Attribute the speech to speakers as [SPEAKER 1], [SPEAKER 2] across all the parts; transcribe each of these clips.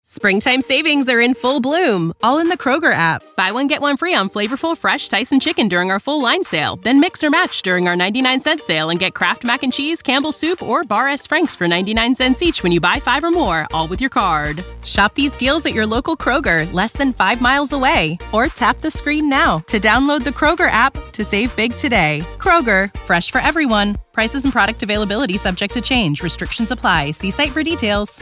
[SPEAKER 1] Springtime savings are in full bloom, all in the Kroger app. Buy one, get one free on flavorful, fresh Tyson chicken during our full line sale. Then mix or match during our 99-cent sale and get Kraft Mac and Cheese, Campbell's Soup, or Bar S. Frank's for 99 cents each when you buy 5 or more, all with your card. Shop these deals at your local Kroger, less than 5 miles away. Or tap the screen now to download the Kroger app to save big today. Kroger, fresh for everyone. Prices and product availability subject to change. Restrictions apply. See site for details.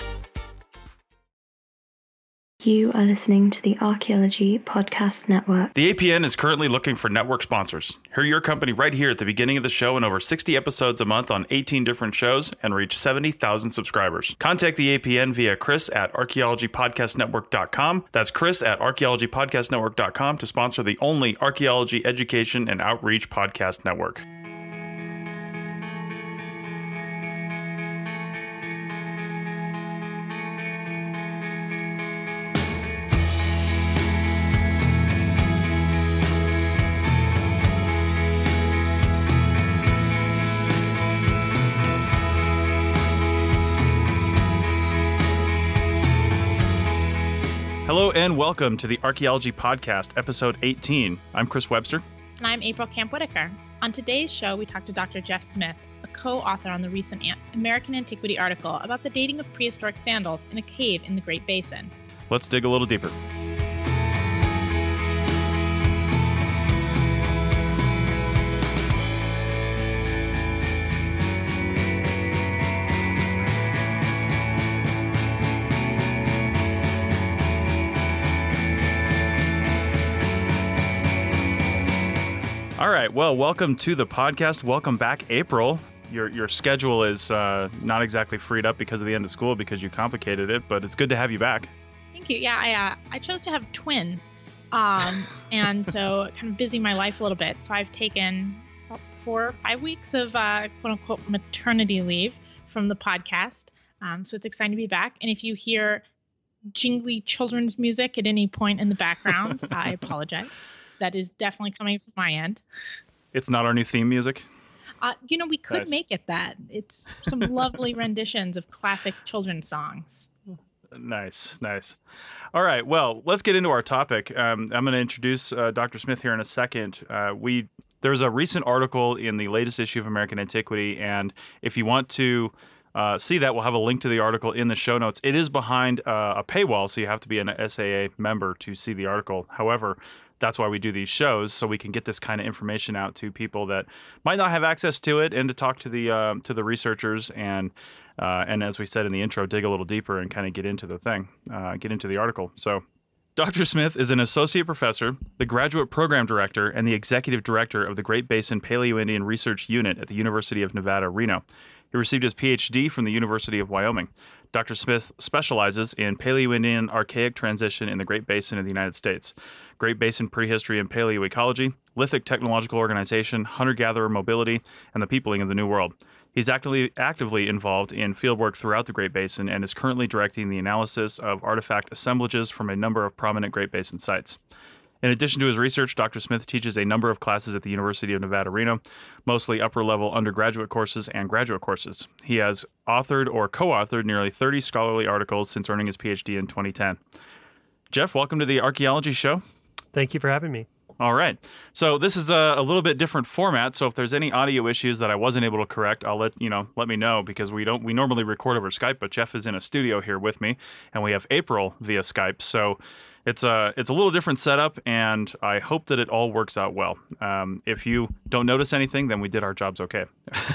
[SPEAKER 2] You are listening to the Archaeology Podcast Network.
[SPEAKER 3] The APN is currently looking for network sponsors. Hear your company right here at the beginning of the show in over 60 episodes a month on 18 different shows and reach 70,000 subscribers. Contact the APN via Chris at archaeologypodcastnetwork.com. That's Chris at archaeologypodcastnetwork.com to sponsor the only archaeology education and outreach podcast network. Hello and welcome to the Archaeology Podcast, episode 18. I'm Chris Webster.
[SPEAKER 4] And I'm April Camp-Whitaker. On today's show, we talk to Dr. Jeff Smith, a co-author on the recent American Antiquity article about the dating of prehistoric sandals in a cave in the Great Basin.
[SPEAKER 3] Let's dig a little deeper. All right, well, welcome to the podcast. Welcome back, April. Your schedule is not exactly freed up because of the end of school because you complicated it, but it's good to have you back. Thank you.
[SPEAKER 4] Yeah, I chose to have twins, and so kind of busy my life a little bit. So I've taken about 4 or 5 weeks of quote-unquote maternity leave from the podcast. So it's exciting to be back. And if you hear jingly children's music at any point in the background, I apologize. That is definitely coming from my end.
[SPEAKER 3] It's not our new theme music?
[SPEAKER 4] We could make it that. It's some lovely renditions of classic children's songs.
[SPEAKER 3] Nice. All right, well, let's get into our topic. I'm going to introduce Dr. Smith here in a second. There's a recent article in the latest issue of American Antiquity, and if you want to see that, we'll have a link to the article in the show notes. It is behind a paywall, so you have to be an SAA member to see the article. However, that's why we do these shows, so we can get this kind of information out to people that might not have access to it, and to talk to the researchers and as we said in the intro, dig a little deeper and kind of get into the thing, get into the article. So, Dr. Smith is an associate professor, the graduate program director, and the executive director of the Great Basin Paleo-Indian Research Unit at the University of Nevada, Reno. He received his PhD from the University of Wyoming. Dr. Smith specializes in Paleo-Indian archaic transition in the Great Basin of the United States, Great Basin prehistory and paleoecology, lithic technological organization, hunter-gatherer mobility, and the peopling of the New World. He's actively involved in fieldwork throughout the Great Basin and is currently directing the analysis of artifact assemblages from a number of prominent Great Basin sites. In addition to his research, Dr. Smith teaches a number of classes at the University of Nevada, Reno, mostly upper-level undergraduate courses and graduate courses. He has authored or co-authored nearly 30 scholarly articles since earning his PhD in 2010. Jeff, welcome to the Archaeology Show.
[SPEAKER 5] Thank you for having me.
[SPEAKER 3] All right. So this is a little bit different format. So if there's any audio issues that I wasn't able to correct, I'll let me know, because we normally record over Skype, but Jeff is in a studio here with me, and we have April via Skype. So it's a little different setup, and I hope that it all works out well. If you don't notice anything, then we did our jobs okay.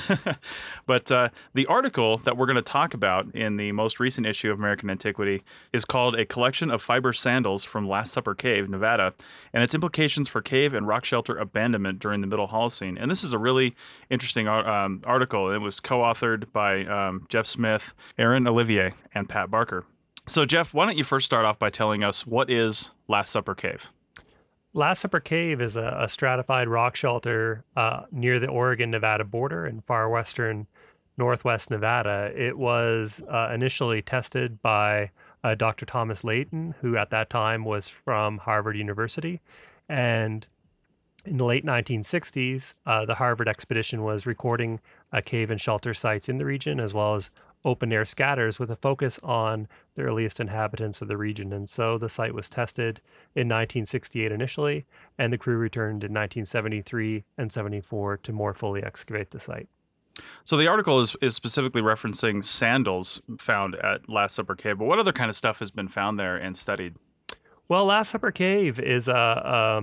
[SPEAKER 3] But the article that we're going to talk about in the most recent issue of American Antiquity is called A Collection of Fiber Sandals from Last Supper Cave, Nevada, and its implications for cave and rock shelter abandonment during the Middle Holocene. And this is a really interesting article. It was co-authored by Jeff Smith, Aaron Olivier, and Pat Barker. So, Jeff, why don't you first start off by telling us what is Last Supper Cave?
[SPEAKER 5] Last Supper Cave is a stratified rock shelter near the Oregon-Nevada border in far western northwest Nevada. It was initially tested by Dr. Thomas Layton, who at that time was from Harvard University. And in the late 1960s, the Harvard expedition was recording cave and shelter sites in the region, as well as open-air scatters with a focus on the earliest inhabitants of the region. And so the site was tested in 1968 initially, and the crew returned in 1973 and 74 to more fully excavate the site.
[SPEAKER 3] So the article is specifically referencing sandals found at Last Supper Cave, but what other kind of stuff has been found there and studied?
[SPEAKER 5] Well, Last Supper Cave is a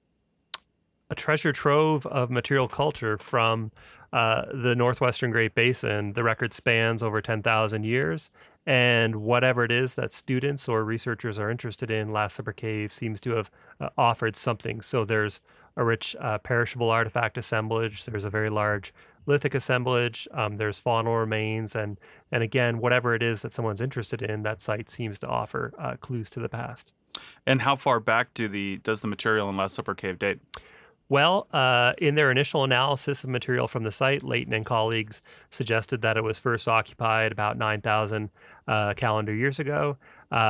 [SPEAKER 5] treasure trove of material culture from the Northwestern Great Basin. The record spans over 10,000 years, and whatever it is that students or researchers are interested in, Last Supper Cave seems to have offered something. So there's a rich perishable artifact assemblage. There's a very large lithic assemblage. There's faunal remains, and again, whatever it is that someone's interested in, that site seems to offer clues to the past.
[SPEAKER 3] And how far back does the material in Last Supper Cave date?
[SPEAKER 5] Well, in their initial analysis of material from the site, Leighton and colleagues suggested that it was first occupied about 9,000 calendar years ago.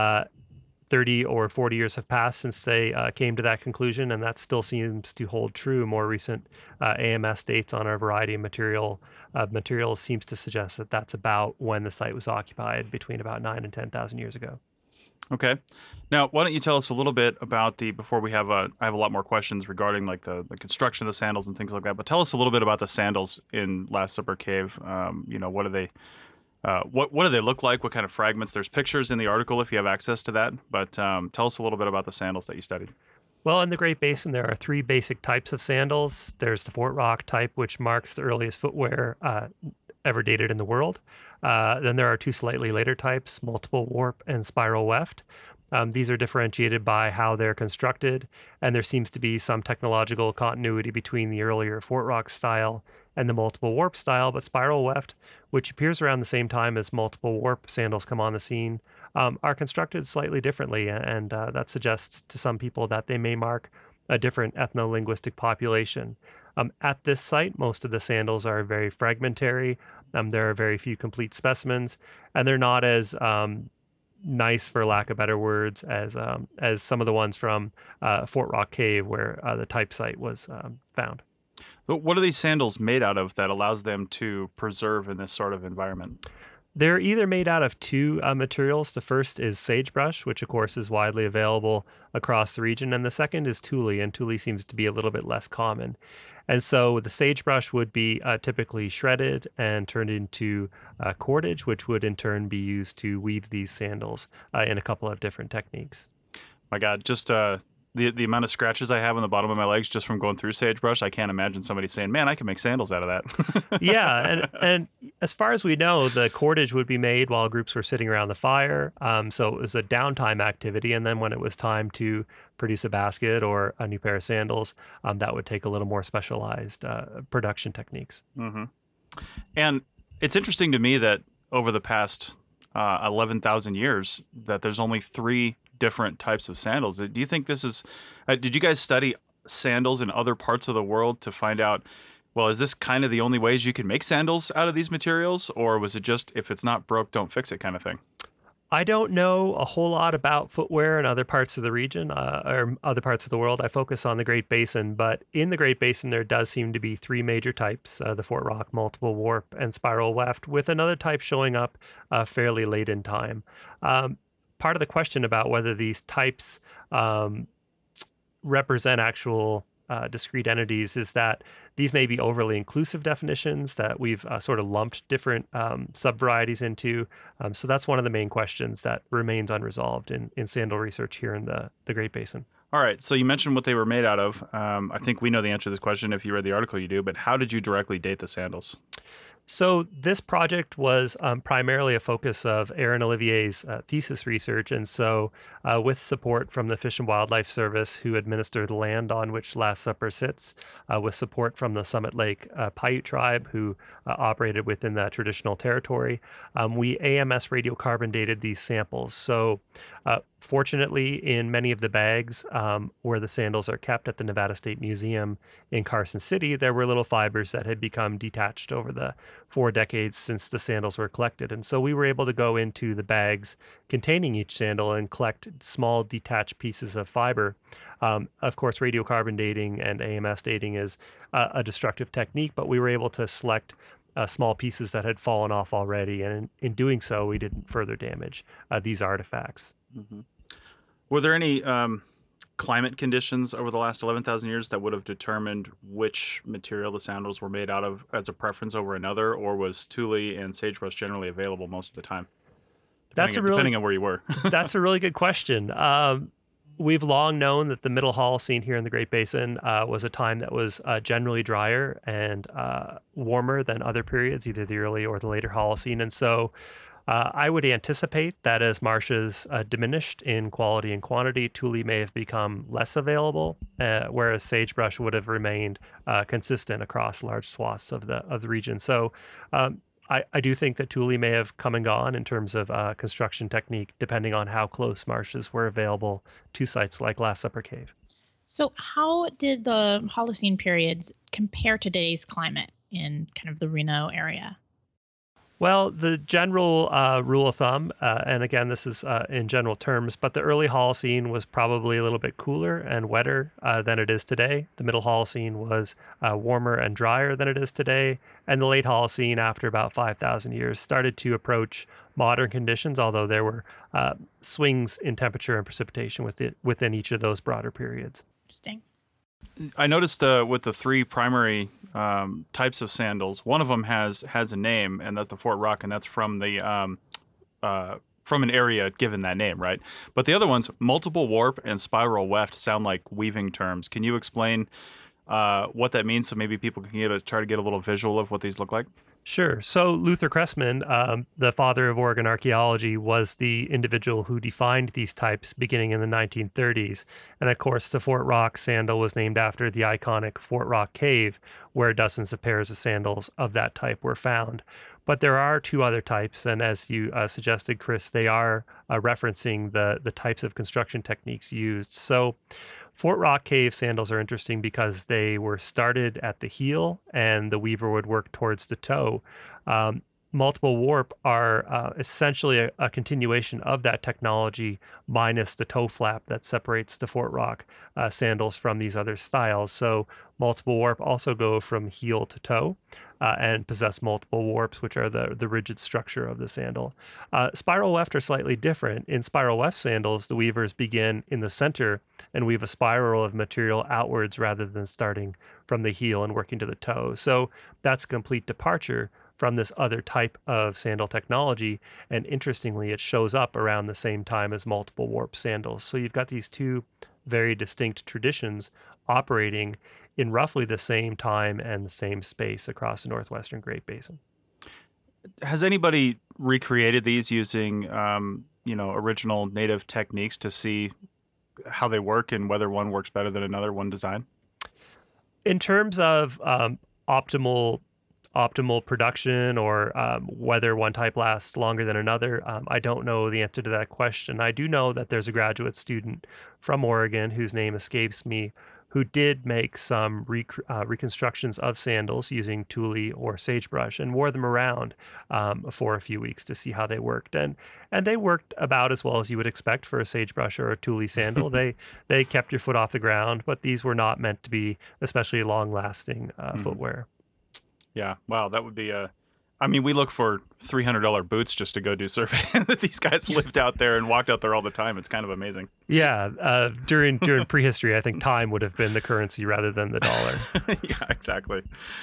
[SPEAKER 5] 30 or 40 years have passed since they came to that conclusion, and that still seems to hold true. More recent AMS dates on a variety of materials seems to suggest that that's about when the site was occupied, between about 9 and 10,000 years ago.
[SPEAKER 3] Okay. Now, why don't you tell us a little bit about before we have I have a lot more questions regarding like the construction of the sandals and things like that, but tell us a little bit about the sandals in Last Supper Cave. What do they, what do they look like? What kind of fragments? There's pictures in the article if you have access to that, but tell us a little bit about the sandals that you studied.
[SPEAKER 5] Well, in the Great Basin, there are three basic types of sandals. There's the Fort Rock type, which marks the earliest footwear ever dated in the world. Then there are two slightly later types, multiple warp and spiral weft. These are differentiated by how they're constructed, and there seems to be some technological continuity between the earlier Fort Rock style and the multiple warp style, but spiral weft, which appears around the same time as multiple warp sandals come on the scene, are constructed slightly differently, and that suggests to some people that they may mark a different ethno-linguistic population. At this site, most of the sandals are very fragmentary. There are very few complete specimens, and they're not as nice, for lack of better words, as some of the ones from Fort Rock Cave, where the type site was found.
[SPEAKER 3] But what are these sandals made out of that allows them to preserve in this sort of environment?
[SPEAKER 5] They're either made out of two materials. The first is sagebrush, which of course is widely available across the region, and the second is tule, and tule seems to be a little bit less common. And so the sagebrush would be typically shredded and turned into cordage, which would in turn be used to weave these sandals in a couple of different techniques.
[SPEAKER 3] My God, just the amount of scratches I have on the bottom of my legs just from going through sagebrush, I can't imagine somebody saying, man, I can make sandals out of that.
[SPEAKER 5] Yeah, and as far as we know, the cordage would be made while groups were sitting around the fire. So it was a downtime activity, and then when it was time to produce a basket or a new pair of sandals, that would take a little more specialized production techniques.
[SPEAKER 3] Mm-hmm. And it's interesting to me that over the past 11,000 years that there's only three different types of sandals. Do you think this is, did you guys study sandals in other parts of the world to find out, well, is this kind of the only ways you can make sandals out of these materials? Or was it just, if it's not broke, don't fix it kind of thing?
[SPEAKER 5] I don't know a whole lot about footwear in other parts of the region or other parts of the world. I focus on the Great Basin, but in the Great Basin, there does seem to be three major types, the Fort Rock, multiple warp, and spiral weft, with another type showing up fairly late in time. Part of the question about whether these types represent actual discrete entities is that these may be overly inclusive definitions that we've sort of lumped different subvarieties into. So that's one of the main questions that remains unresolved in sandal research here in the Great Basin.
[SPEAKER 3] All right. So you mentioned what they were made out of. I think we know the answer to this question. If you read the article, you do. But how did you directly date the sandals?
[SPEAKER 5] So this project was primarily a focus of Aaron Olivier's thesis research, and so with support from the Fish and Wildlife Service, who administer the land on which Last Supper sits, with support from the Summit Lake Paiute tribe, who operated within that traditional territory, we AMS radiocarbon dated these samples. So fortunately, in many of the bags where the sandals are kept at the Nevada State Museum in Carson City, there were little fibers that had become detached over the 4 decades since the sandals were collected. And so we were able to go into the bags containing each sandal and collect small detached pieces of fiber. Of course, radiocarbon dating and AMS dating is a destructive technique, but we were able to select small pieces that had fallen off already. And in doing so, we didn't further damage these artifacts.
[SPEAKER 3] Mm-hmm. Were there any climate conditions over the last 11,000 years that would have determined which material the sandals were made out of as a preference over another, or was Thule and sagebrush generally available most of the time? Depending on where you were.
[SPEAKER 5] That's a really good question. We've long known that the Middle Holocene here in the Great Basin was a time that was generally drier and warmer than other periods, either the early or the later Holocene. And so I would anticipate that as marshes diminished in quality and quantity, Thule may have become less available, whereas sagebrush would have remained consistent across large swaths of the region. So I do think that Thule may have come and gone in terms of construction technique, depending on how close marshes were available to sites like Last Supper Cave.
[SPEAKER 4] So how did the Holocene periods compare to today's climate in kind of the Reno area?
[SPEAKER 5] Well, the general rule of thumb, and again, this is in general terms, but the early Holocene was probably a little bit cooler and wetter than it is today. The Middle Holocene was warmer and drier than it is today. And the late Holocene, after about 5,000 years, started to approach modern conditions, although there were swings in temperature and precipitation within each of those broader periods.
[SPEAKER 4] Interesting.
[SPEAKER 3] I noticed with the three primary types of sandals, one of them has a name, and that's the Fort Rock, and that's from the from an area given that name, right? But the other ones, multiple warp and spiral weft, sound like weaving terms. Can you explain what that means so maybe people can try to get a little visual of what these look like?
[SPEAKER 5] Sure. So Luther Cressman, the father of Oregon archaeology, was the individual who defined these types beginning in the 1930s. And of course, the Fort Rock sandal was named after the iconic Fort Rock Cave, where dozens of pairs of sandals of that type were found. But there are two other types, and as you suggested, Chris, they are referencing the types of construction techniques used. So Fort Rock Cave sandals are interesting because they were started at the heel and the weaver would work towards the toe. Multiple warp are essentially a continuation of that technology minus the toe flap that separates the Fort Rock sandals from these other styles. So multiple warp also go from heel to toe and possess multiple warps, which are the rigid structure of the sandal. Spiral weft are slightly different. In spiral weft sandals, the weavers begin in the center and weave a spiral of material outwards rather than starting from the heel and working to the toe. So that's a complete departure from this other type of sandal technology. And interestingly, it shows up around the same time as multiple warp sandals. So you've got these two very distinct traditions operating in roughly the same time and the same space across the Northwestern Great Basin.
[SPEAKER 3] Has anybody recreated these using, original native techniques to see how they work and whether one works better than another, one design?
[SPEAKER 5] In terms of optimal production or whether one type lasts longer than another, I don't know the answer to that question. I do know that there's a graduate student from Oregon whose name escapes me who did make some reconstructions of sandals using Thule or sagebrush and wore them around for a few weeks to see how they worked. And they worked about as well as you would expect for a sagebrush or a Thule sandal. They kept your foot off the ground, but these were not meant to be especially long-lasting footwear.
[SPEAKER 3] Yeah, wow, that would be we look for $300 boots just to go do surveying. These guys lived out there and walked out there all the time. It's kind of amazing.
[SPEAKER 5] Yeah, during prehistory, I think time would have been the currency rather than the dollar.
[SPEAKER 3] Yeah, exactly.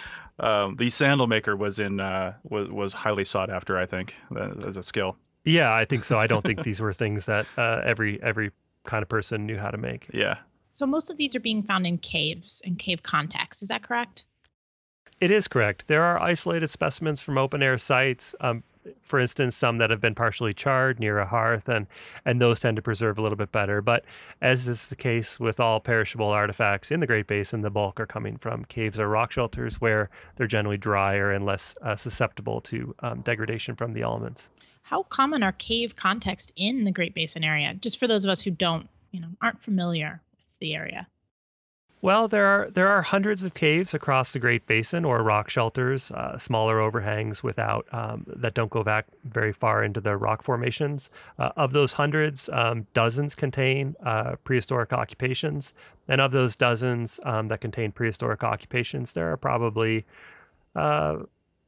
[SPEAKER 3] The sandal maker was was highly sought after, I think, as a skill.
[SPEAKER 5] Yeah, I think so. I don't think these were things that every kind of person knew how to make.
[SPEAKER 3] Yeah.
[SPEAKER 4] So most of these are being found in caves and cave contexts. Is that correct?
[SPEAKER 5] It is correct. There are isolated specimens from open-air sites, for instance, some that have been partially charred near a hearth, and those tend to preserve a little bit better. But as is the case with all perishable artifacts in the Great Basin, the bulk are coming from caves or rock shelters where they're generally drier and less susceptible to degradation from the elements.
[SPEAKER 4] How common are cave contexts in the Great Basin area? Just for those of us who aren't familiar with the area.
[SPEAKER 5] Well, there are hundreds of caves across the Great Basin or rock shelters, smaller overhangs that don't go back very far into the rock formations. Of those hundreds, dozens contain prehistoric occupations. And of those dozens that contain prehistoric occupations, there are probably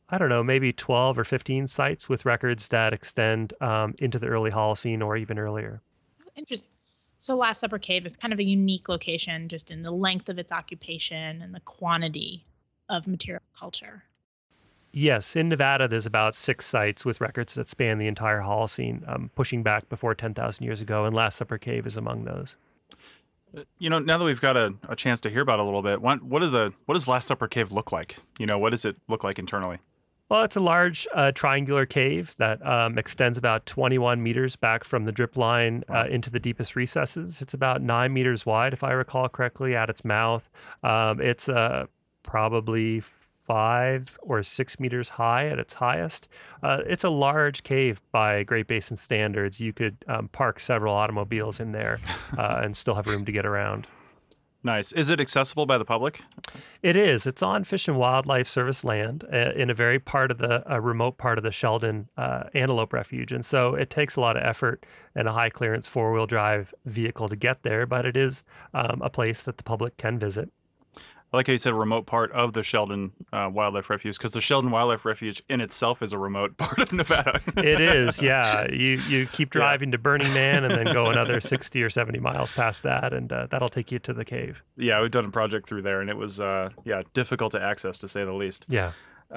[SPEAKER 5] I don't know, maybe 12 or 15 sites with records that extend into the early Holocene or even earlier.
[SPEAKER 4] Interesting. So Last Supper Cave is kind of a unique location just in the length of its occupation and the quantity of material culture.
[SPEAKER 5] Yes, in Nevada, there's about 6 sites with records that span the entire Holocene, pushing back before 10,000 years ago, and Last Supper Cave is among those.
[SPEAKER 3] Now that we've got a chance to hear about it a little bit, what does Last Supper Cave look like? What does it look like internally?
[SPEAKER 5] Well, it's a large triangular cave that extends about 21 meters back from the drip line into the deepest recesses. It's about 9 meters wide, if I recall correctly, at its mouth. It's probably 5 or 6 meters high at its highest. It's a large cave by Great Basin standards. You could park several automobiles in there and still have room to get around.
[SPEAKER 3] Nice. Is it accessible by the public?
[SPEAKER 5] It is. It's on Fish and Wildlife Service land in a very remote part of the Sheldon Antelope Refuge. And so it takes a lot of effort and a high clearance 4-wheel drive vehicle to get there, but it is a place that the public can visit.
[SPEAKER 3] I like how you said a remote part of the Sheldon Wildlife Refuge, because the Sheldon Wildlife Refuge in itself is a remote part of Nevada.
[SPEAKER 5] It is, yeah. You keep driving to Burning Man and then go another 60 or 70 miles past that, and that'll take you to the cave.
[SPEAKER 3] Yeah, we've done a project through there, and it was difficult to access, to say the least.
[SPEAKER 5] Yeah.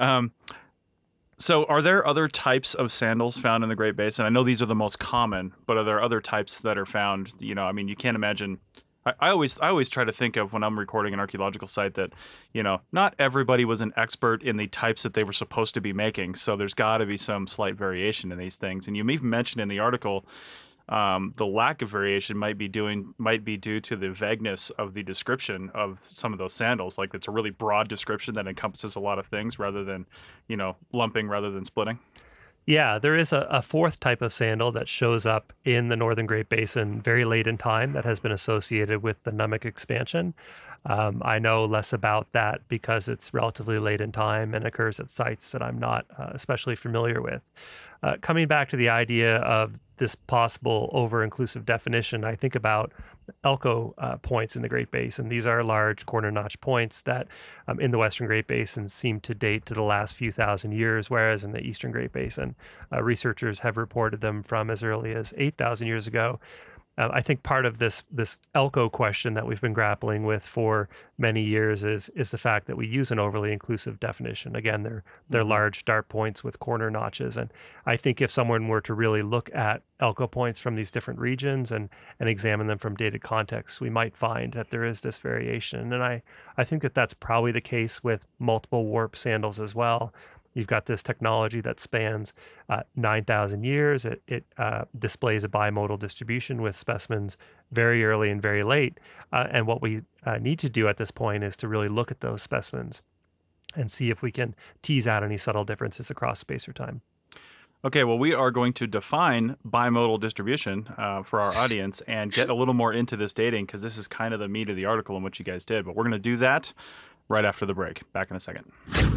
[SPEAKER 3] So are there other types of sandals found in the Great Basin? I know these are the most common, but are there other types that are found? You can't imagine... I always try to think of, when I'm recording an archaeological site, that, not everybody was an expert in the types that they were supposed to be making. So there's got to be some slight variation in these things. And you even mentioned in the article the lack of variation might be due to the vagueness of the description of some of those sandals. Like, it's a really broad description that encompasses a lot of things rather than, lumping rather than splitting.
[SPEAKER 5] Yeah, there is a fourth type of sandal that shows up in the Northern Great Basin very late in time that has been associated with the Nunavik expansion. I know less about that because it's relatively late in time and occurs at sites that I'm not especially familiar with. Coming back to the idea of this possible over-inclusive definition, I think about Elko points in the Great Basin. These are large corner notch points that in the Western Great Basin seem to date to the last few thousand years, whereas in the Eastern Great Basin, researchers have reported them from as early as 8,000 years ago. I think part of this Elko question that we've been grappling with for many years is the fact that we use an overly inclusive definition. Again, they're large dart points with corner notches, and I think if someone were to really look at Elko points from these different regions and examine them from dated contexts, we might find that there is this variation. And I think that that's probably the case with multiple warp sandals as well. You've got this technology that spans 9,000 years. It displays a bimodal distribution with specimens very early and very late. And what we need to do at this point is to really look at those specimens and see if we can tease out any subtle differences across space or time.
[SPEAKER 3] Okay, well, we are going to define bimodal distribution for our audience and get a little more into this dating, because this is kind of the meat of the article and what you guys did. But we're going to do that right after the break. Back in a second.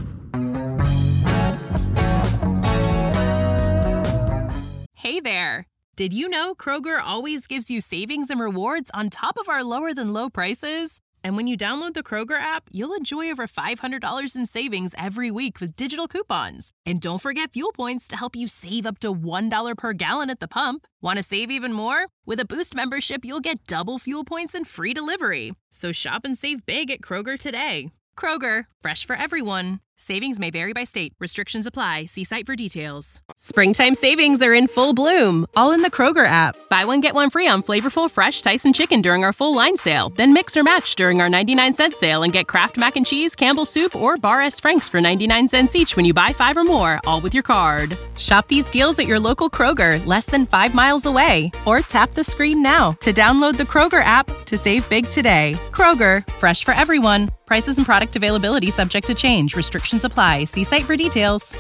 [SPEAKER 1] Hey there! Did you know Kroger always gives you savings and rewards on top of our lower-than-low prices? And when you download the Kroger app, you'll enjoy over $500 in savings every week with digital coupons. And don't forget fuel points to help you save up to $1 per gallon at the pump. Want to save even more? With a Boost membership, you'll get double fuel points and free delivery. So shop and save big at Kroger today. Kroger, fresh for everyone. Savings may vary by state. Restrictions apply. See site for details. Springtime savings are in full bloom, all in the Kroger app. Buy one, get one free on flavorful fresh Tyson chicken during our full line sale. Then mix or match during our 99-cent sale and get Kraft Mac and Cheese, Campbell's Soup, or Bar S. Frank's for 99 cents each when you buy 5 or more, all with your card. Shop these deals at your local Kroger, less than 5 miles away. Or tap the screen now to download the Kroger app to save big today. Kroger, fresh for everyone. Prices and product availability subject to change. Restrictions apply. See site for details.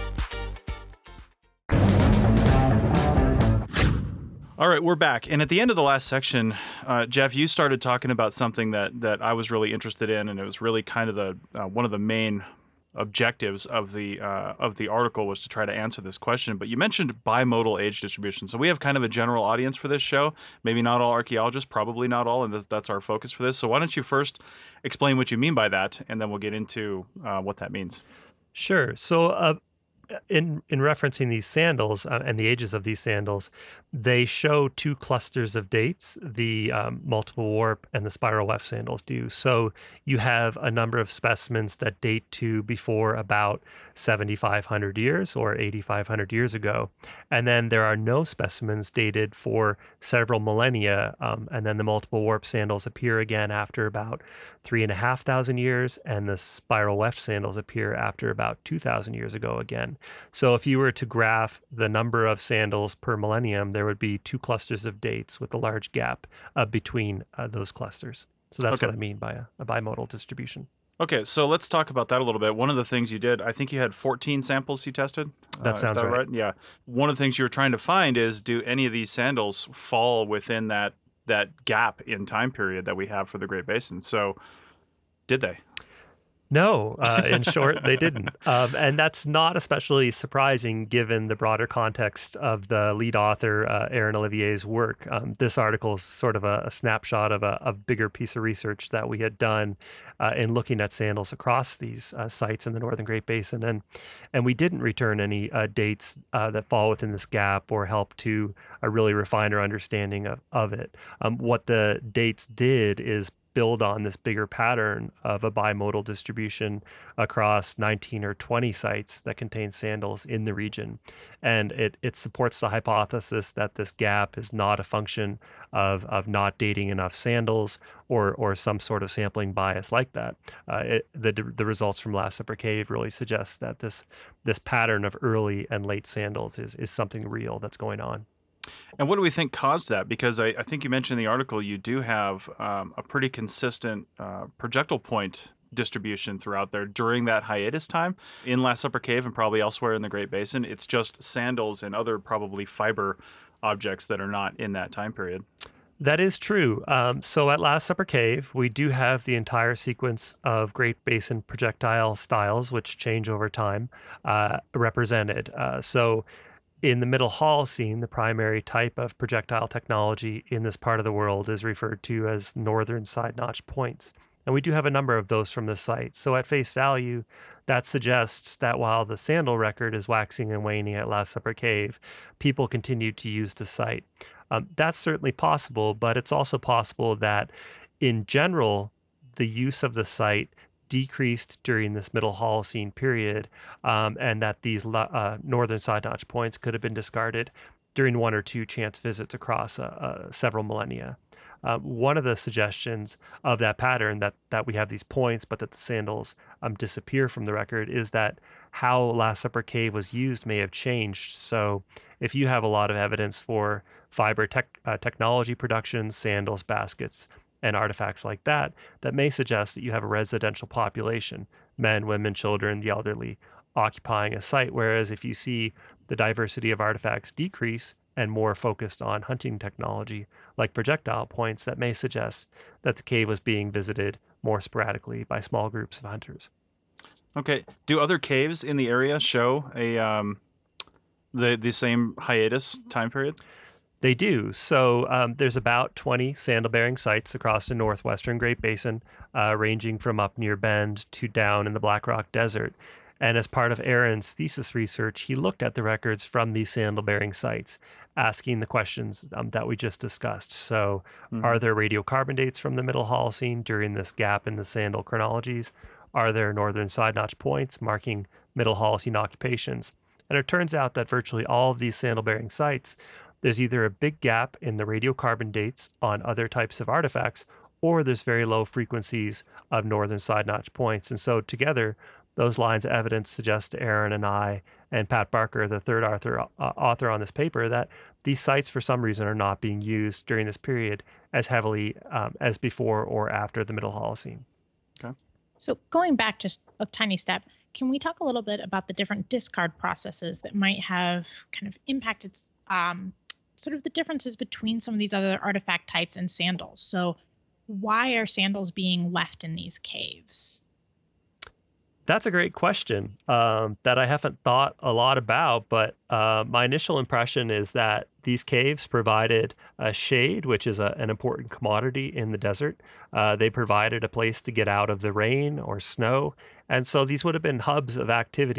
[SPEAKER 3] All right, we're back. And at the end of the last section, Jeff, you started talking about something that I was really interested in, and it was really kind of the one of the main objectives of the article was to try to answer this question. But you mentioned bimodal age distribution. So we have kind of a general audience for this show. Maybe not all archaeologists, probably not all, and that's our focus for this. So why don't you first explain what you mean by that, and then we'll get into what that means.
[SPEAKER 5] Sure. So in referencing these sandals and the ages of these sandals, they show two clusters of dates. The multiple warp and the spiral weft sandals do. So you have a number of specimens that date to before about 7,500 years or 8,500 years ago. And then there are no specimens dated for several millennia. And then the multiple warp sandals appear again after about 3,500 years, and the spiral weft sandals appear after about 2,000 years ago again. So if you were to graph the number of sandals per millennium, there would be two clusters of dates with a large gap between those clusters. So that's what I mean by a bimodal distribution.
[SPEAKER 3] Okay, so let's talk about that a little bit. One of the things you did, I think you had 14 samples you tested.
[SPEAKER 5] That sounds right.
[SPEAKER 3] Yeah. One of the things you were trying to find is, do any of these sandals fall within that gap in time period that we have for the Great Basin? So did they?
[SPEAKER 5] No, in short, they didn't. And that's not especially surprising given the broader context of the lead author, Aaron Olivier's work. This article is sort of a snapshot of a bigger piece of research that we had done in looking at sandals across these sites in the Northern Great Basin. And we didn't return any dates that fall within this gap or help to really refine our understanding of it. What the dates did is build on this bigger pattern of a bimodal distribution across 19 or 20 sites that contain sandals in the region. And it supports the hypothesis that this gap is not a function of not dating enough sandals or some sort of sampling bias like that. The results from Last Supper Cave really suggest that this pattern of early and late sandals is something real that's going on.
[SPEAKER 3] And what do we think caused that? Because I think you mentioned in the article you do have a pretty consistent projectile point distribution throughout there during that hiatus time in Last Supper Cave and probably elsewhere in the Great Basin. It's just sandals and other probably fiber objects that are not in that time period.
[SPEAKER 5] That is true. So at Last Supper Cave, we do have the entire sequence of Great Basin projectile styles, which change over time, represented. So in the Middle Holocene, the primary type of projectile technology in this part of the world is referred to as northern side notch points. And we do have a number of those from the site. So at face value, that suggests that while the sandal record is waxing and waning at Last Supper Cave, people continue to use the site. That's certainly possible, but it's also possible that in general, the use of the site decreased during this Middle Holocene period, and that these northern side notch points could have been discarded during one or two chance visits across several millennia. One of the suggestions of that pattern that we have these points, but that the sandals disappear from the record, is that how Last Supper Cave was used may have changed. So if you have a lot of evidence for fiber technology production, sandals, baskets, and artifacts like that may suggest that you have a residential population, men, women, children, the elderly, occupying a site. Whereas if you see the diversity of artifacts decrease and more focused on hunting technology, like projectile points, that may suggest that the cave was being visited more sporadically by small groups of hunters.
[SPEAKER 3] Okay. Do other caves in the area show the same hiatus time period?
[SPEAKER 5] They do. So there's about 20 sandal-bearing sites across the northwestern Great Basin, ranging from up near Bend to down in the Black Rock Desert. And as part of Aaron's thesis research, he looked at the records from these sandal-bearing sites, asking the questions that we just discussed. So are there radiocarbon dates from the Middle Holocene during this gap in the sandal chronologies? Are there northern side notch points marking Middle Holocene occupations? And it turns out that virtually all of these sandal-bearing sites, there's either a big gap in the radiocarbon dates on other types of artifacts, or there's very low frequencies of northern side notch points. And so together, those lines of evidence suggest to Aaron and I and Pat Barker, the third author on this paper, that these sites for some reason are not being used during this period as heavily as before or after the Middle Holocene.
[SPEAKER 3] Okay.
[SPEAKER 4] So going back just a tiny step, can we talk a little bit about the different discard processes that might have kind of impacted sort of the differences between some of these other artifact types and sandals? So why are sandals being left in these caves?
[SPEAKER 5] That's a great question that I haven't thought a lot about, but my initial impression is that these caves provided shade, which is an important commodity in the desert. They provided a place to get out of the rain or snow, and so these would have been hubs of activity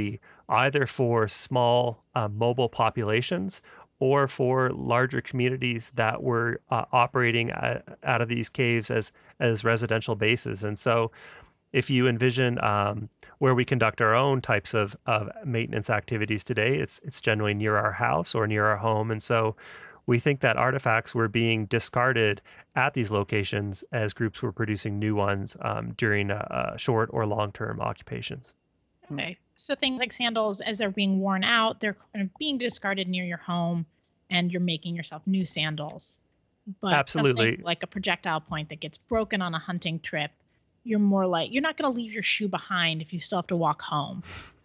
[SPEAKER 5] either for small mobile populations or for larger communities that were operating out of these caves as residential bases. And so if you envision where we conduct our own types of maintenance activities today, it's generally near our house or near our home. And so we think that artifacts were being discarded at these locations as groups were producing new ones during short or long-term occupations.
[SPEAKER 4] Okay. So things like sandals, as they're being worn out, they're kind of being discarded near your home, and you're making yourself new sandals. But
[SPEAKER 5] Absolutely.
[SPEAKER 4] Something like a projectile point that gets broken on a hunting trip, you're not going to leave your shoe behind if you still have to walk home.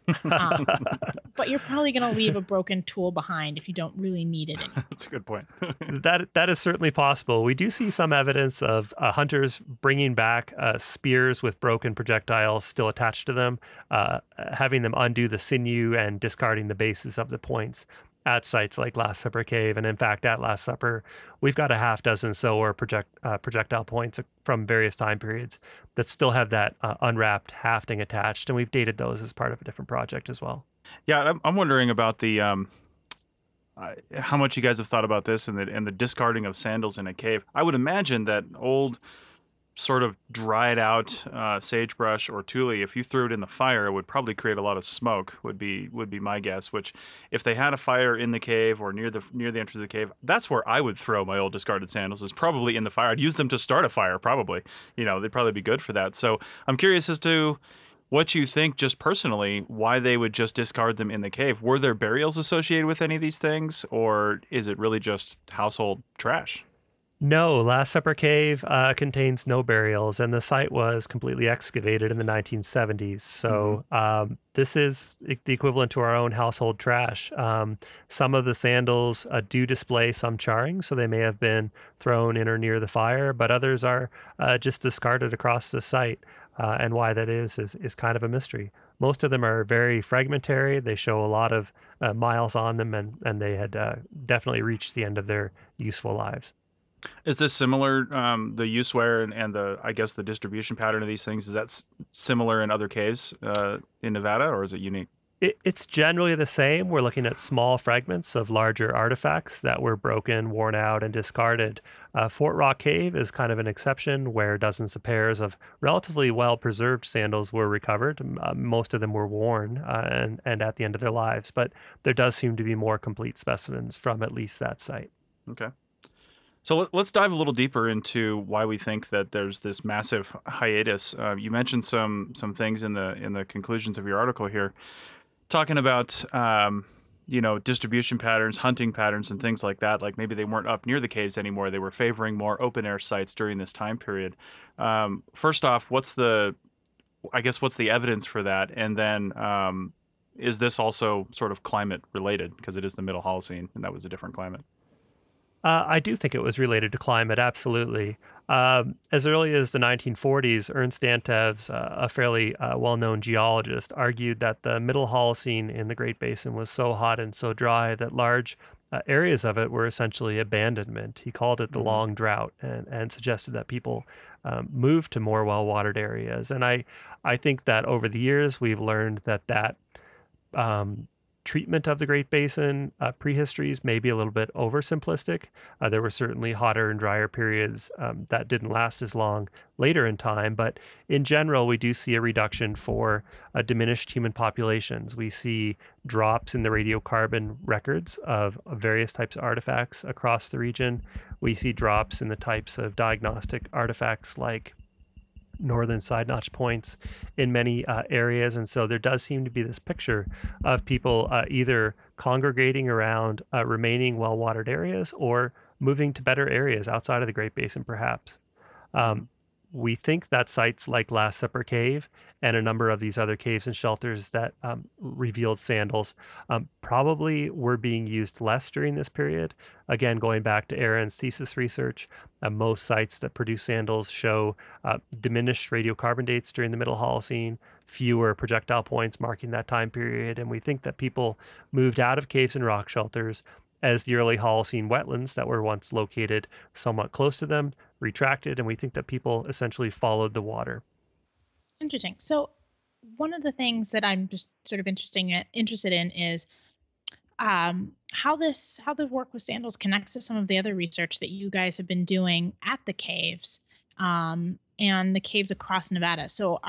[SPEAKER 4] But you're probably going to leave a broken tool behind if you don't really need it anymore.
[SPEAKER 3] That's a good point.
[SPEAKER 5] That is certainly possible. We do see some evidence of hunters bringing back spears with broken projectiles still attached to them, having them undo the sinew and discarding the bases of the points at sites like Last Supper Cave. And in fact, at Last Supper, we've got a half dozen projectile points from various time periods that still have that unwrapped hafting attached. And we've dated those as part of a different project as well.
[SPEAKER 3] Yeah, I'm wondering about the how much you guys have thought about this and the discarding of sandals in a cave. I would imagine that old sort of dried out sagebrush or tule, if you threw it in the fire, it would probably create a lot of smoke, would be my guess. Which, if they had a fire in the cave or near the entrance of the cave, that's where I would throw my old discarded sandals, is probably in the fire. I'd use them to start a fire, probably. They'd probably be good for that. So I'm curious as to what you think, just personally, why they would just discard them in the cave. Were there burials associated with any of these things, or is it really just household trash?
[SPEAKER 5] No, Last Supper Cave contains no burials, and the site was completely excavated in the 1970s. So this is the equivalent to our own household trash. Some of the sandals do display some charring, so they may have been thrown in or near the fire, but others are just discarded across the site. And why that is kind of a mystery. Most of them are very fragmentary. They show a lot of miles on them, and they had definitely reached the end of their useful lives.
[SPEAKER 3] Is this similar, the use wear and the distribution pattern of these things, is that similar in other caves in Nevada, or is it unique?
[SPEAKER 5] It's generally the same. We're looking at small fragments of larger artifacts that were broken, worn out, and discarded. Fort Rock Cave is kind of an exception, where dozens of pairs of relatively well-preserved sandals were recovered. Most of them were worn and at the end of their lives, but there does seem to be more complete specimens from at least that site.
[SPEAKER 3] Okay. So let's dive a little deeper into why we think that there's this massive hiatus. You mentioned some things in the conclusions of your article here, talking about distribution patterns, hunting patterns, and things like that. Like maybe they weren't up near the caves anymore; they were favoring more open air sites during this time period. First off, what's the evidence for that? And then is this also sort of climate related, because it is the Middle Holocene and that was a different climate?
[SPEAKER 5] I do think it was related to climate, absolutely. As early as the 1940s, Ernst Antevs, a fairly well-known geologist, argued that the Middle Holocene in the Great Basin was so hot and so dry that large areas of it were essentially abandonment. He called it the long drought, and suggested that people move to more well-watered areas. And I think that over the years, we've learned that treatment of the Great Basin prehistories may be a little bit oversimplistic. There were certainly hotter and drier periods that didn't last as long later in time, but in general, we do see a reduction for diminished human populations. We see drops in the radiocarbon records of various types of artifacts across the region. We see drops in the types of diagnostic artifacts like northern side notch points in many areas. And so there does seem to be this picture of people either congregating around remaining well-watered areas or moving to better areas outside of the Great Basin, perhaps. We think that sites like Last Supper Cave and a number of these other caves and shelters that revealed sandals probably were being used less during this period. Again, going back to Aaron's thesis research, most sites that produce sandals show diminished radiocarbon dates during the Middle Holocene, fewer projectile points marking that time period, and we think that people moved out of caves and rock shelters as the early Holocene wetlands that were once located somewhat close to them retracted, and we think that people essentially followed the water.
[SPEAKER 4] Interesting. So one of the things that I'm just sort of interested in is how the work with sandals connects to some of the other research that you guys have been doing at the caves, and the caves across Nevada. So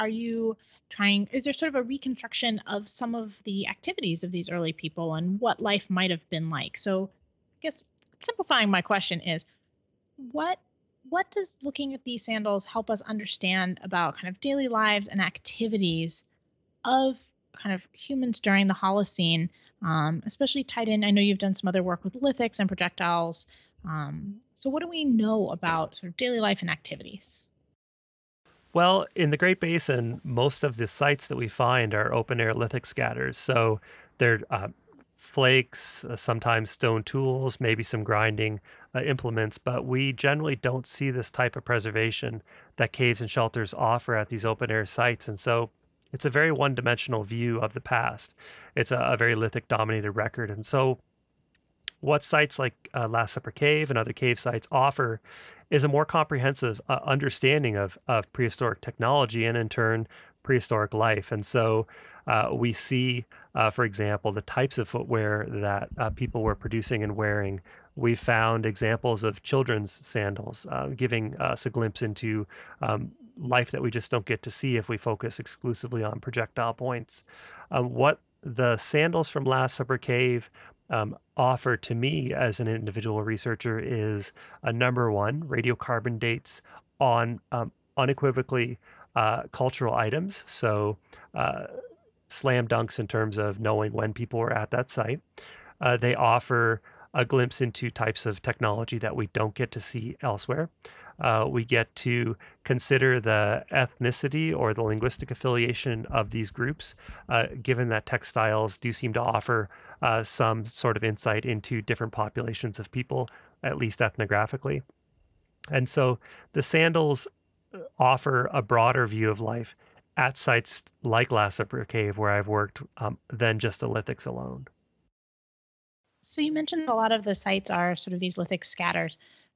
[SPEAKER 4] is there sort of a reconstruction of some of the activities of these early people and what life might have been like? So I guess simplifying my question is, what does looking at these sandals help us understand about kind of daily lives and activities of kind of humans during the Holocene, especially tied in? I know you've done some other work with lithics and projectiles. So what do we know about sort of daily life and activities?
[SPEAKER 5] Well, in the Great Basin, most of the sites that we find are open-air lithic scatters. So they're flakes, sometimes stone tools, maybe some grinding implements, but we generally don't see this type of preservation that caves and shelters offer at these open-air sites. And so it's a very one-dimensional view of the past. It's a very lithic-dominated record. And so what sites like Last Supper Cave and other cave sites offer is a more comprehensive understanding of prehistoric technology and, in turn, prehistoric life. And so we see, for example, the types of footwear that people were producing and wearing. We found examples of children's sandals, giving us a glimpse into life that we just don't get to see if we focus exclusively on projectile points. What the sandals from Last Supper Cave offer to me as an individual researcher is number one, radiocarbon dates on unequivocally cultural items. So slam dunks in terms of knowing when people were at that site. They offer a glimpse into types of technology that we don't get to see elsewhere. We get to consider the ethnicity or the linguistic affiliation of these groups, given that textiles do seem to offer some sort of insight into different populations of people, at least ethnographically. And so the sandals offer a broader view of life at sites like Last Supper Cave, where I've worked, than just the lithics alone.
[SPEAKER 4] So you mentioned a lot of the sites are sort of these lithic scatters.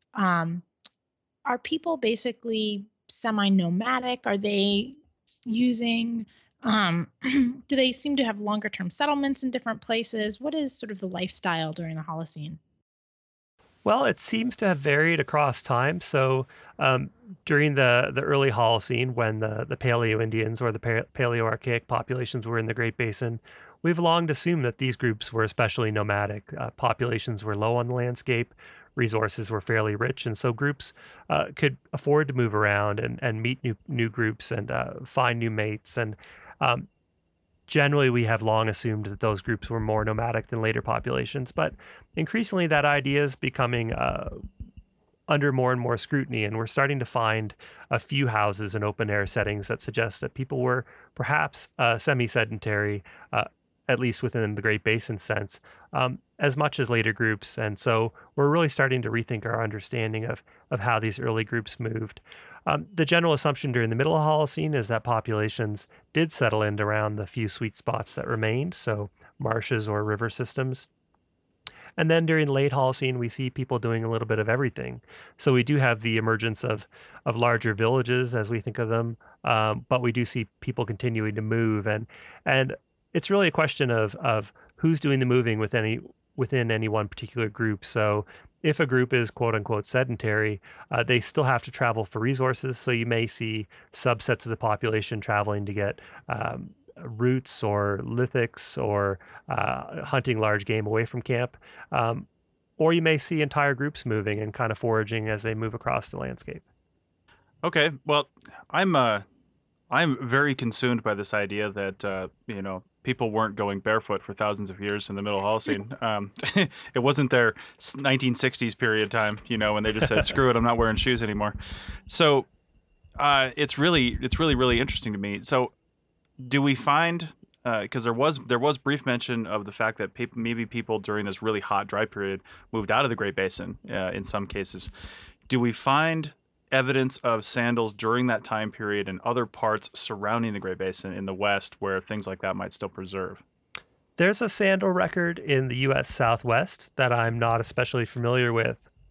[SPEAKER 4] Are people basically semi-nomadic? Are they using, do they seem to have longer term settlements in different places? What is sort of the lifestyle during the Holocene?
[SPEAKER 5] Well, it seems to have varied across time. So during the early Holocene, when the Paleo-Indians or the Paleo-Archaic populations were in the Great Basin, we've long assumed that these groups were especially nomadic. Populations were low on the landscape, resources were fairly rich, and so groups could afford to move around and meet new groups and find new mates. And generally, we have long assumed that those groups were more nomadic than later populations, but increasingly that idea is becoming under more and more scrutiny, and we're starting to find a few houses in open-air settings that suggest that people were perhaps semi-sedentary, at least within the Great Basin sense, as much as later groups. And so we're really starting to rethink our understanding of how these early groups moved. The general assumption during the middle of Holocene is that populations did settle in around the few sweet spots that remained, so marshes or river systems. And then during late Holocene, we see people doing a little bit of everything. So we do have the emergence of larger villages as we think of them, but we do see people continuing to move. And it's really a question of who's doing the moving within any one particular group. So if a group is quote unquote sedentary, they still have to travel for resources. So you may see subsets of the population traveling to get roots or lithics or hunting large game away from camp. Or you may see entire groups moving and kind of foraging as they move across the landscape. Okay,
[SPEAKER 3] well, I'm very consumed by this idea that people weren't going barefoot for thousands of years in the middle Holocene. It wasn't their 1960s period time, when they just said, "Screw it, I'm not wearing shoes anymore." So it's really interesting to me. So do we find, because there was brief mention of the fact that maybe people during this really hot dry period moved out of the Great Basin in some cases. Do we find evidence of sandals during that time period in other parts surrounding the Great Basin in the West where things like that might still preserve?
[SPEAKER 5] There's a sandal record in the U.S. Southwest that I'm not especially familiar with,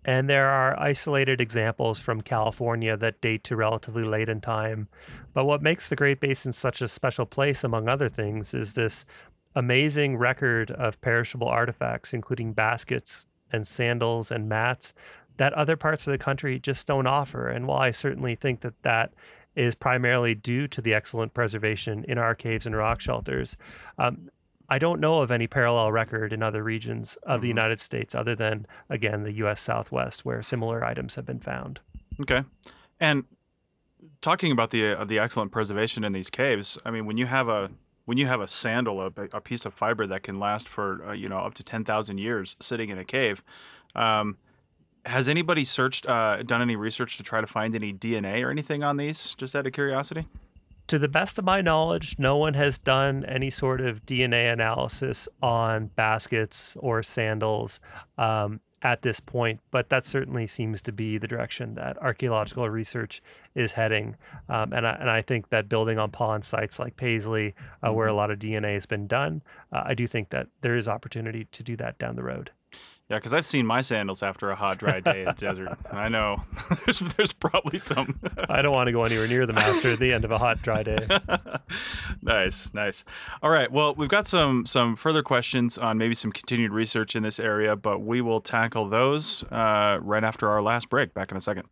[SPEAKER 5] And there are isolated examples from California that date to relatively late in time. But what makes the Great Basin such a special place, among other things, is this amazing record of perishable artifacts, including baskets and sandals and mats that other parts of the country just don't offer. And while I certainly think that that is primarily due to the excellent preservation in our caves and rock shelters, I don't know of any parallel record in other regions of the United States other than, again, the U.S. Southwest, where similar items have been found.
[SPEAKER 3] Okay. And talking about the excellent preservation in these caves, I mean, when you have a sandal, a piece of fiber that can last for up to 10,000 years sitting in a cave, has anybody done any research to try to find any DNA or anything on these, just out of curiosity?
[SPEAKER 5] To the best of my knowledge, no one has done any sort of DNA analysis on baskets or sandals at this point, but that certainly seems to be the direction that archaeological research is heading. And I think that building on pond sites like Paisley, where a lot of DNA has been done, I do think that there is opportunity to do that down the road.
[SPEAKER 3] Yeah, because I've seen my sandals after a hot, dry day in the desert. And I know there's probably some.
[SPEAKER 5] I don't want to go anywhere near them after the end of a hot, dry day.
[SPEAKER 3] Nice. All right. Well, we've got some further questions on maybe some continued research in this area, but we will tackle those right after our last break. Back in a second.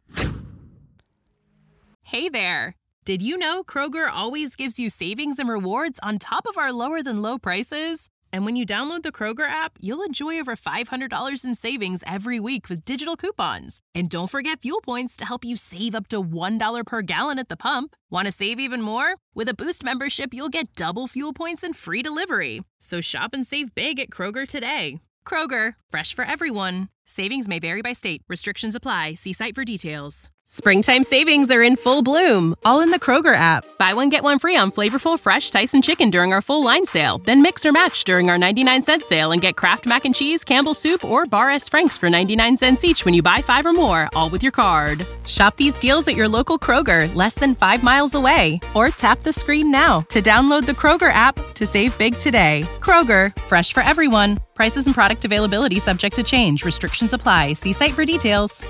[SPEAKER 1] Hey there. Did you know Kroger always gives you savings and rewards on top of our lower than low prices? And when you download the Kroger app, you'll enjoy over $500 in savings every week with digital coupons. And don't forget fuel points to help you save up to $1 per gallon at the pump. Want to save even more? With a Boost membership, you'll get double fuel points and free delivery. So shop and save big at Kroger today. Kroger, fresh for everyone. Savings may vary by state. Restrictions apply. See site for details. Springtime savings are in full bloom, all in the Kroger app. Buy one, get one free on flavorful, fresh Tyson chicken during our full line sale. Then mix or match during our 99-cent sale and get Kraft Mac and Cheese, Campbell's Soup, or Bar S. Franks for 99 cents each when you buy 5 or more, all with your card. Shop these deals at your local Kroger, less than 5 miles away. Or tap the screen now to download the Kroger app to save big today. Kroger, fresh for everyone. Prices and product availability subject to change. Restrictions apply. See site for details.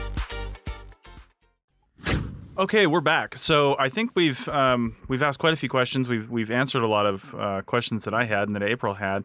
[SPEAKER 3] Okay, we're back. So I think we've asked quite a few questions. We've answered a lot of questions that I had and that April had.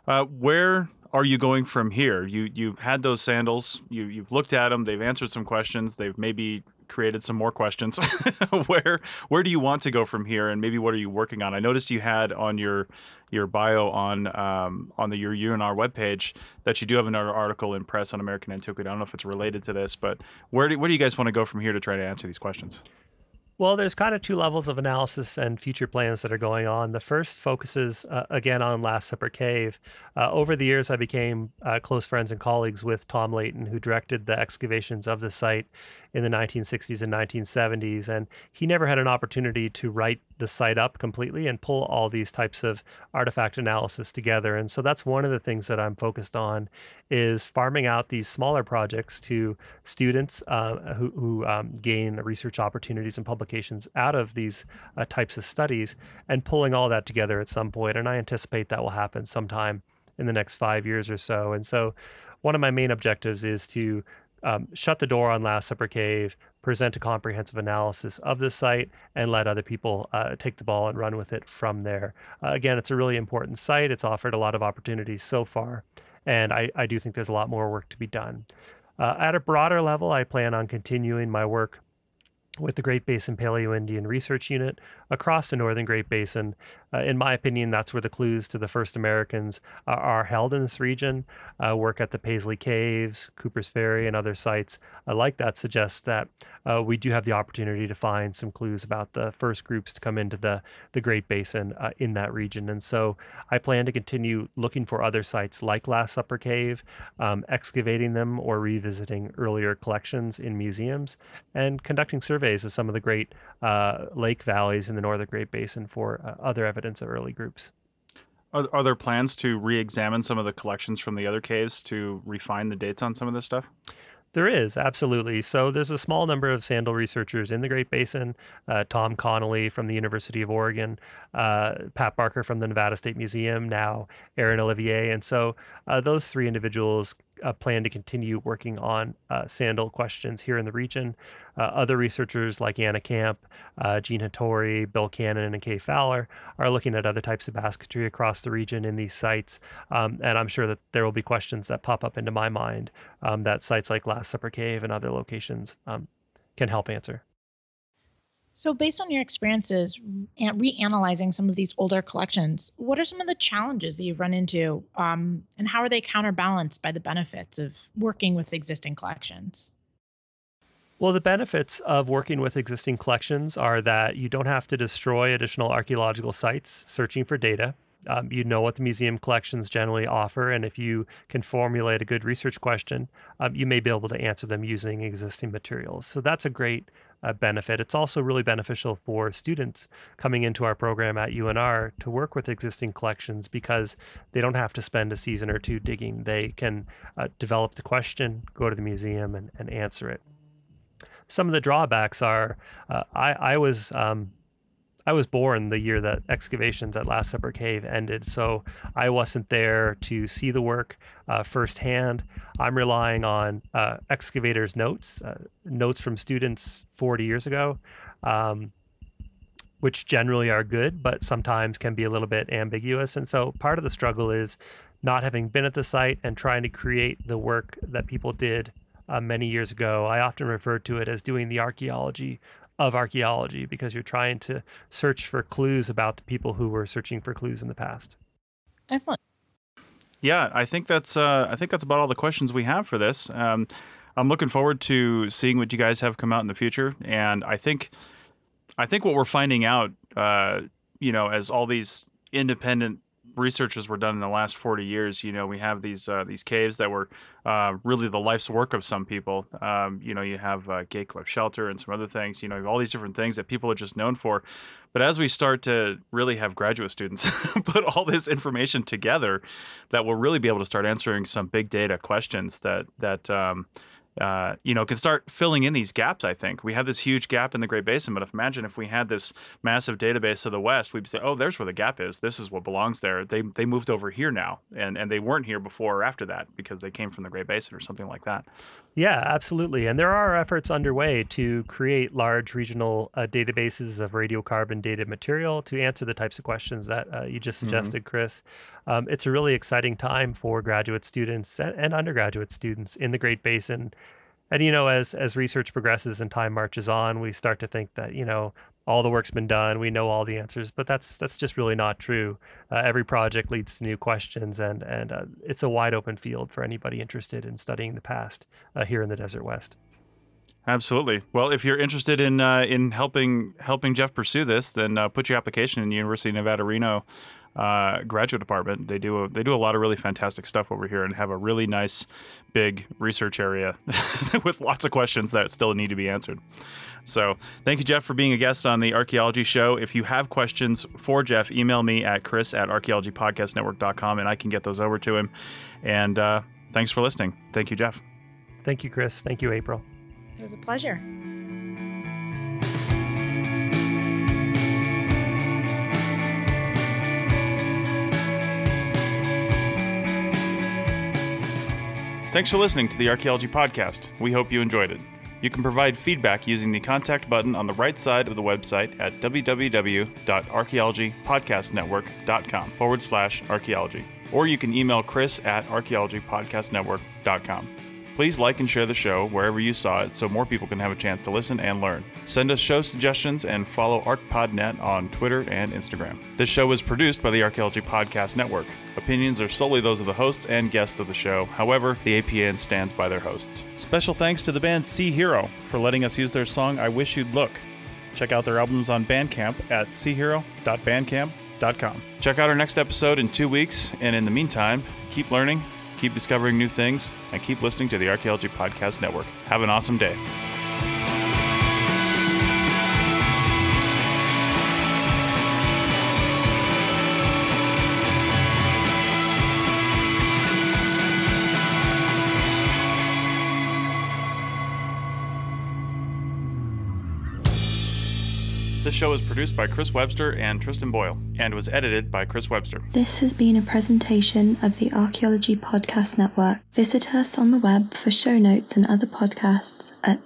[SPEAKER 3] Where are you going from here? You've had those sandals. You've looked at them. They've answered some questions. They've maybe created some more questions. Where do you want to go from here? And maybe what are you working on? I noticed you had on your bio on your UNR webpage that you do have another article in Press on American Antiquity. I don't know if it's related to this, but where do you guys want to go from here to try to answer these questions?
[SPEAKER 5] Well, there's kind of two levels of analysis and future plans that are going on. The first focuses, again, on Last Supper Cave. Over the years, I became close friends and colleagues with Tom Layton, who directed the excavations of the site in the 1960s and 1970s. And he never had an opportunity to write the site up completely and pull all these types of artifact analysis together. And so that's one of the things that I'm focused on, is farming out these smaller projects to students who gain research opportunities and publications out of these types of studies, and pulling all that together at some point. And I anticipate that will happen sometime in the next 5 years or so. And so one of my main objectives is to shut the door on Last Supper Cave, present a comprehensive analysis of the site, and let other people take the ball and run with it from there. Again, it's a really important site. It's offered a lot of opportunities so far, and I do think there's a lot more work to be done. At a broader level, I plan on continuing my work with the Great Basin Paleo-Indian Research Unit across the Northern Great Basin. In my opinion, that's where the clues to the first Americans are held in this region. Work at the Paisley Caves, Cooper's Ferry, and other sites like that suggests that we do have the opportunity to find some clues about the first groups to come into the Great Basin in that region. And so I plan to continue looking for other sites like Last Supper Cave, excavating them or revisiting earlier collections in museums, and conducting surveys of some of the great lake valleys in the Northern Great Basin for other evidence of early groups.
[SPEAKER 3] Are there plans to re-examine some of the collections from the other caves to refine the dates on some of this stuff?
[SPEAKER 5] There is, absolutely. So there's a small number of sandal researchers in the Great Basin, Tom Connolly from the University of Oregon, Pat Barker from the Nevada State Museum, now Aaron Olivier. And so those three individuals plan to continue working on sandal questions here in the region. Other researchers like Anna Camp, Jean Hattori, Bill Cannon, and Kay Fowler are looking at other types of basketry across the region in these sites. And I'm sure that there will be questions that pop up into my mind that sites like Last Supper Cave and other locations can help answer.
[SPEAKER 4] So based on your experiences reanalyzing some of these older collections, what are some of the challenges that you've run into, and how are they counterbalanced by the benefits of working with existing collections?
[SPEAKER 5] Well, the benefits of working with existing collections are that you don't have to destroy additional archaeological sites searching for data. You know what the museum collections generally offer, and if you can formulate a good research question, you may be able to answer them using existing materials. So that's a great benefit. It's also really beneficial for students coming into our program at UNR to work with existing collections because they don't have to spend a season or two digging. They can develop the question, go to the museum, and answer it. Some of the drawbacks are I was born the year that excavations at Last Supper Cave ended, so I wasn't there to see the work firsthand. I'm relying on excavators' notes from students 40 years ago, which generally are good, but sometimes can be a little bit ambiguous. And so part of the struggle is not having been at the site and trying to create the work that people did many years ago. I often refer to it as doing the archaeology of archaeology because you're trying to search for clues about the people who were searching for clues in the past.
[SPEAKER 4] Excellent.
[SPEAKER 3] Yeah, I think that's about all the questions we have for this. I'm looking forward to seeing what you guys have come out in the future, and I think what we're finding out, as all these independent researches were done in the last 40 years, we have these caves that were really the life's work of some people. You have Gate Cliff Shelter and some other things, all these different things that people are just known for. But as we start to really have graduate students put all this information together, that will really be able to start answering some big data questions that can start filling in these gaps. I think we have this huge gap in the Great Basin, but imagine if we had this massive database of the West, we'd say, oh, there's where the gap is. This is what belongs there. They moved over here now, and they weren't here before or after that because they came from the Great Basin or something like that.
[SPEAKER 5] Yeah, absolutely. And there are efforts underway to create large regional databases of radiocarbon dated material to answer the types of questions that you just suggested, Chris. It's a really exciting time for graduate students and undergraduate students in the Great Basin. And, as research progresses and time marches on, we start to think that, all the work's been done, we know all the answers, but that's just really not true. Every project leads to new questions, and it's a wide open field for anybody interested in studying the past here in the Desert West.
[SPEAKER 3] Absolutely. Well, if you're interested in helping Jeff pursue this, then put your application in the University of Nevada, Reno graduate department. They do a lot of really fantastic stuff over here and have a really nice big research area with lots of questions that still need to be answered. So thank you, Jeff, for being a guest on the Archaeology Show. If you have questions for Jeff, email me at chris@archaeologypodcastnetwork.com and I can get those over to him. And thanks for listening. Thank you, Jeff.
[SPEAKER 5] Thank you, Chris. Thank you, April.
[SPEAKER 4] It was a pleasure.
[SPEAKER 3] Thanks for listening to the Archaeology Podcast. We hope you enjoyed it. You can provide feedback using the contact button on the right side of the website at www.archaeologypodcastnetwork.com/archaeology. Or you can email chris@archaeologypodcastnetwork.com. Please like and share the show wherever you saw it so more people can have a chance to listen and learn. Send us show suggestions and follow ArchPodNet on Twitter and Instagram. This show is produced by the Archaeology Podcast Network. Opinions are solely those of the hosts and guests of the show. However, the APN stands by their hosts. Special thanks to the band Sea Hero for letting us use their song I Wish You'd Look. Check out their albums on Bandcamp at seahero.bandcamp.com. Check out our next episode in 2 weeks, and in the meantime, keep learning, keep discovering new things, and keep listening to the Archaeology Podcast Network. Have an awesome day. This show is produced by Chris Webster and Tristan Boyle, and was edited by Chris Webster.
[SPEAKER 2] This has been a presentation of the Archaeology Podcast Network. Visit us on the web for show notes and other podcasts at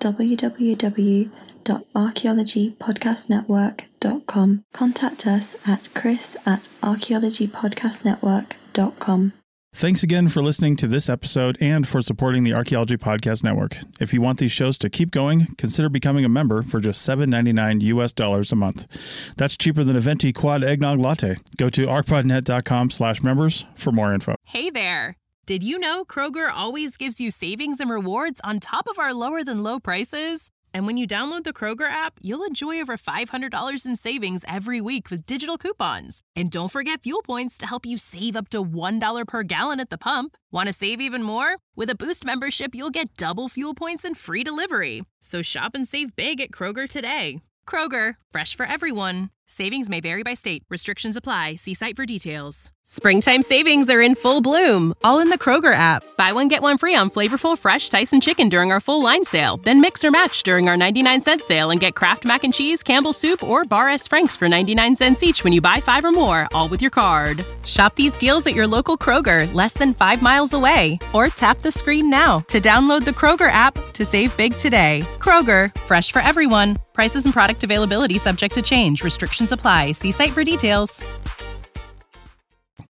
[SPEAKER 2] www.archaeologypodcastnetwork.com. Contact us at chris@archaeologypodcastnetwork.com.
[SPEAKER 3] Thanks again for listening to this episode and for supporting the Archaeology Podcast Network. If you want these shows to keep going, consider becoming a member for just $7.99 US a month. That's cheaper than a venti quad eggnog latte. Go to arcpodnet.com/members for more info.
[SPEAKER 1] Hey there! Did you know Kroger always gives you savings and rewards on top of our lower than low prices? And when you download the Kroger app, you'll enjoy over $500 in savings every week with digital coupons. And don't forget fuel points to help you save up to $1 per gallon at the pump. Want to save even more? With a Boost membership, you'll get double fuel points and free delivery. So shop and save big at Kroger today. Kroger, fresh for everyone. Savings may vary by state. Restrictions apply. See site for details. Springtime savings are in full bloom, all in the Kroger app. Buy one, get one free on flavorful, fresh Tyson chicken during our full line sale. Then mix or match during our 99-cent sale and get Kraft Mac and Cheese, Campbell's Soup, or Bar S. Frank's for 99 cents each when you buy 5 or more, all with your card. Shop these deals at your local Kroger, less than 5 miles away. Or tap the screen now to download the Kroger app to save big today. Kroger, fresh for everyone. Prices and product availability subject to change. Restrictions apply. See site for details.